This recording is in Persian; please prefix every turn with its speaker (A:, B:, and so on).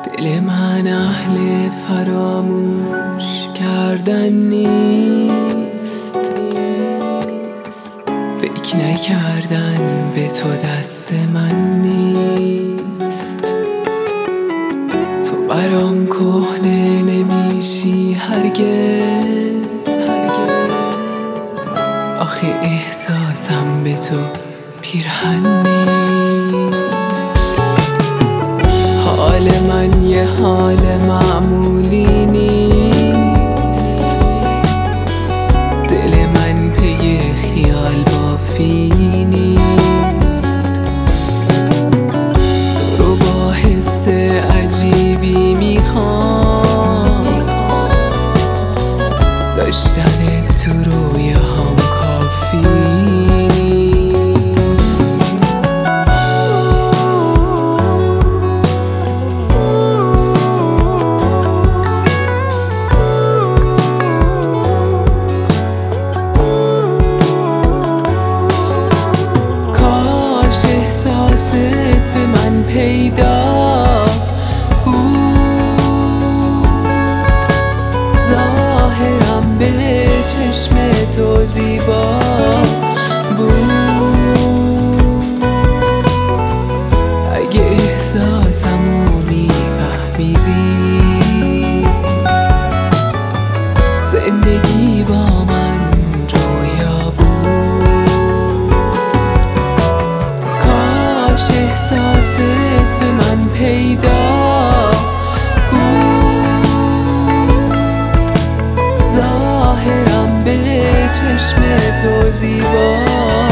A: دل من اهل فراموش کردن نیست، فکر نکردن به تو دست من نیست. تو برام کهنه نمیشی هرگز، آخه احساسم به تو پیرهن نیست. حال من یه حال معمولی نیست، دل من پی خیال بافی نیست. تو رو با حس عجیبی میخوام، داشتن تو رویاهام کافی. پیدا بود ظاهرم به چشم تو زیبا بود. اگه احساسمو میفهمیدی، زندگی با من رویا بود. کاش احساست به من پیدا بود ظاهرم به چشم تو زیبا